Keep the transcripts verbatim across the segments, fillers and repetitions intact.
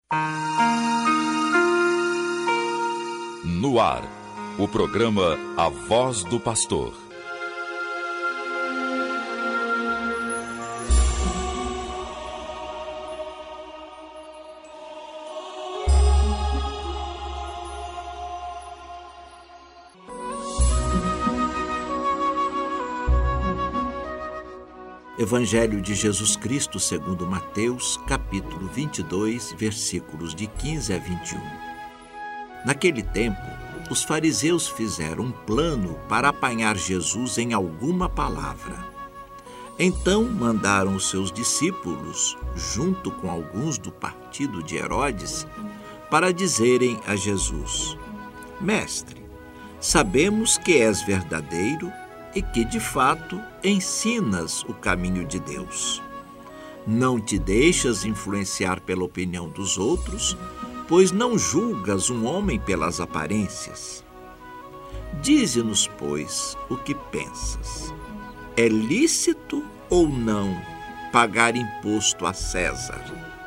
No ar, o programa A Voz do Pastor. Evangelho de Jesus Cristo segundo Mateus, capítulo vinte e dois, versículos de quinze a vinte e um. Naquele tempo, os fariseus fizeram um plano para apanhar Jesus em alguma palavra. Então mandaram os seus discípulos, junto com alguns do partido de Herodes, para dizerem a Jesus: Mestre, sabemos que és verdadeiro e que, de fato, ensinas o caminho de Deus. Não te deixas influenciar pela opinião dos outros, pois não julgas um homem pelas aparências. Dize-nos, pois, o que pensas. É lícito ou não pagar imposto a César?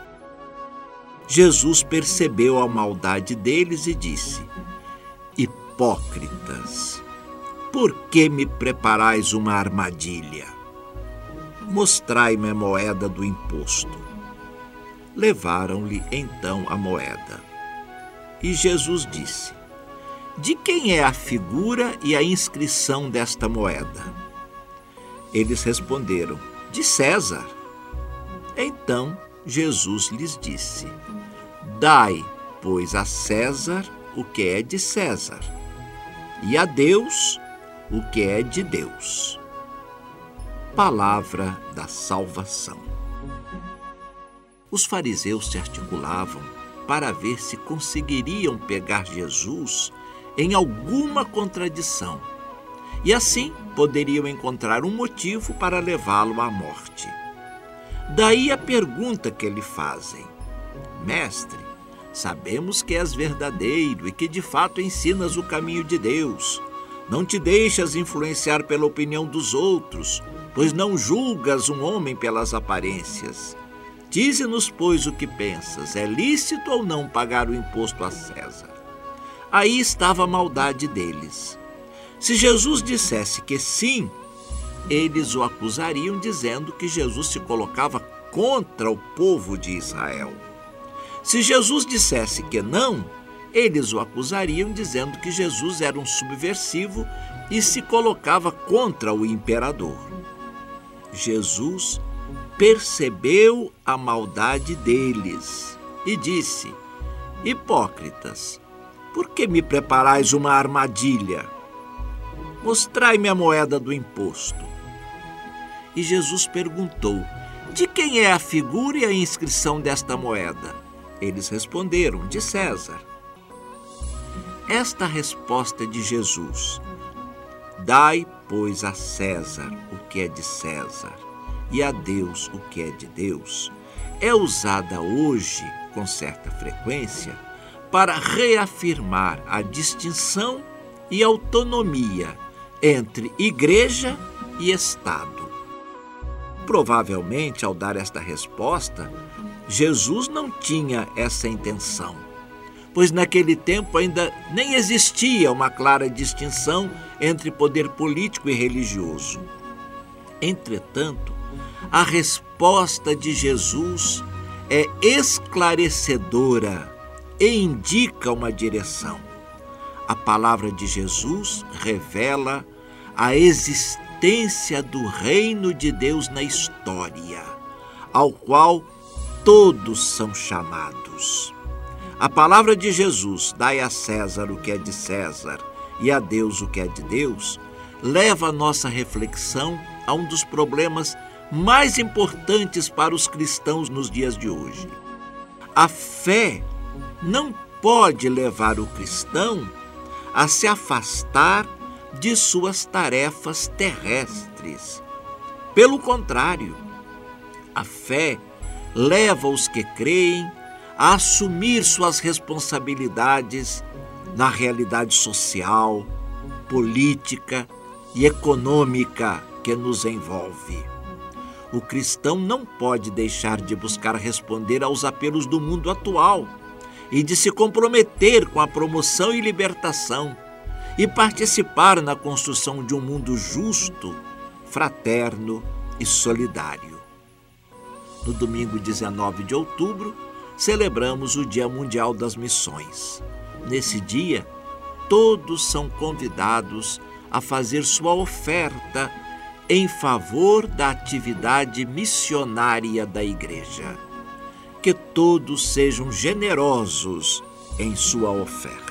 Jesus percebeu a maldade deles e disse: Hipócritas! Por que me preparais uma armadilha? Mostrai-me a moeda do imposto. Levaram-lhe então a moeda. E Jesus disse: De quem é a figura e a inscrição desta moeda? Eles responderam: De César. Então Jesus lhes disse: Dai, pois, a César o que é de César, e a Deus o que é de Deus. Palavra da salvação. Os fariseus se articulavam para ver se conseguiriam pegar Jesus em alguma contradição, e assim poderiam encontrar um motivo para levá-lo à morte. Daí a pergunta que lhe fazem: Mestre, sabemos que és verdadeiro e que de fato ensinas o caminho de Deus. Não te deixas influenciar pela opinião dos outros, pois não julgas um homem pelas aparências. Dize-nos, pois, o que pensas. É lícito ou não pagar o imposto a César? Aí estava a maldade deles. Se Jesus dissesse que sim, eles o acusariam dizendo que Jesus se colocava contra o povo de Israel. Se Jesus dissesse que não, eles o acusariam dizendo que Jesus era um subversivo e se colocava contra o imperador. Jesus percebeu a maldade deles e disse: Hipócritas, por que me preparais uma armadilha? Mostrai-me a moeda do imposto. E Jesus perguntou: De quem é a figura e a inscrição desta moeda? Eles responderam: De César. Esta resposta de Jesus: Dai, pois, a César o que é de César e a Deus o que é de Deus, é usada hoje, com certa frequência, para reafirmar a distinção e autonomia entre igreja e Estado. Provavelmente, ao dar esta resposta, Jesus não tinha essa intenção, pois naquele tempo ainda nem existia uma clara distinção entre poder político e religioso. Entretanto, a resposta de Jesus é esclarecedora e indica uma direção. A palavra de Jesus revela a existência do reino de Deus na história, ao qual todos são chamados. A palavra de Jesus, dai a César o que é de César e a Deus o que é de Deus, leva a nossa reflexão a um dos problemas mais importantes para os cristãos nos dias de hoje. A fé não pode levar o cristão a se afastar de suas tarefas terrestres. Pelo contrário, a fé leva os que creem a assumir suas responsabilidades na realidade social, política e econômica que nos envolve. O cristão não pode deixar de buscar responder aos apelos do mundo atual e de se comprometer com a promoção e libertação e participar na construção de um mundo justo, fraterno e solidário. No domingo dezenove de outubro, celebramos o Dia Mundial das Missões. Nesse dia, todos são convidados a fazer sua oferta em favor da atividade missionária da Igreja. Que todos sejam generosos em sua oferta.